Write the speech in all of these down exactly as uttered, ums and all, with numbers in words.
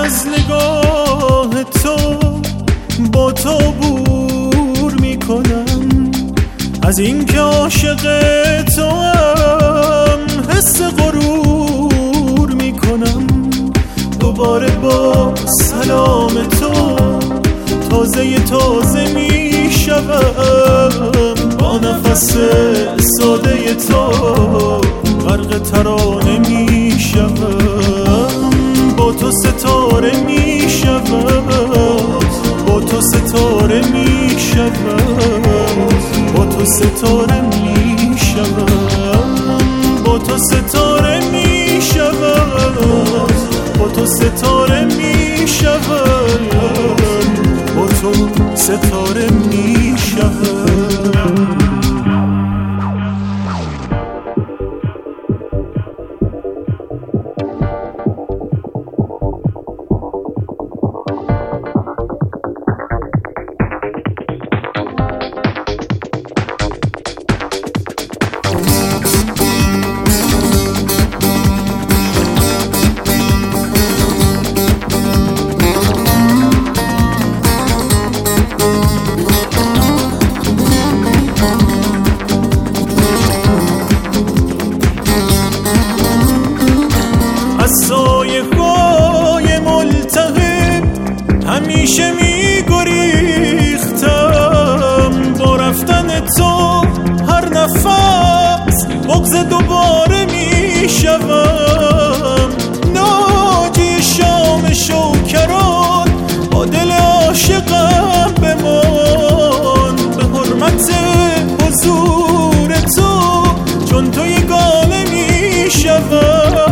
از نگاه تو با تو بور میکنم، از اینکه عاشق تو هم حس غرور میکنم. دوباره با سلام تو تازه تازه میشوم، با نفس ساده تو غرق ترانه میشوم. با تو ستاره میشوم، با تو ستاره میشوم، با تو ستاره میشوم، با تو ستاره میشوم، با تو ستاره میشوم، با تو ستاره میشوم. از سایه های ملتهب همیشه میگریختم، با رفتن تو هر نفس بغض دوباره میشوم. ناجی شام شوکران با دل عاشقم بمان، به حرمت حضور تو چون تو یگانه میشوم.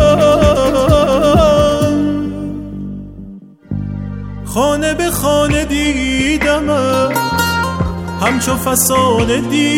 خانه به خانه دیدمت، همچو فسانه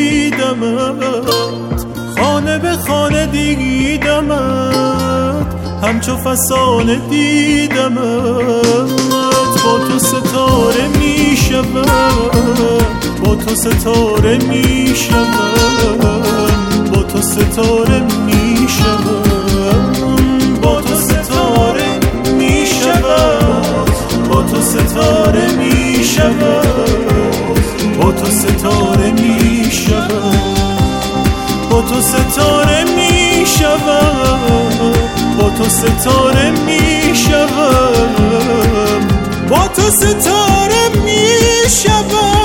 دیدمت. خانه به خانه دیدمت، همچو فسانه دیدمت. با تو ستاره میشوم، با تو ستاره میشوم، با تو ستاره میشوم، با تو ستاره میشوم، با تو ستاره میشوم، با تو ستاره میشوم، با تو ستاره میشوم، با تو ستاره میشوم، با تو ستاره میشوم.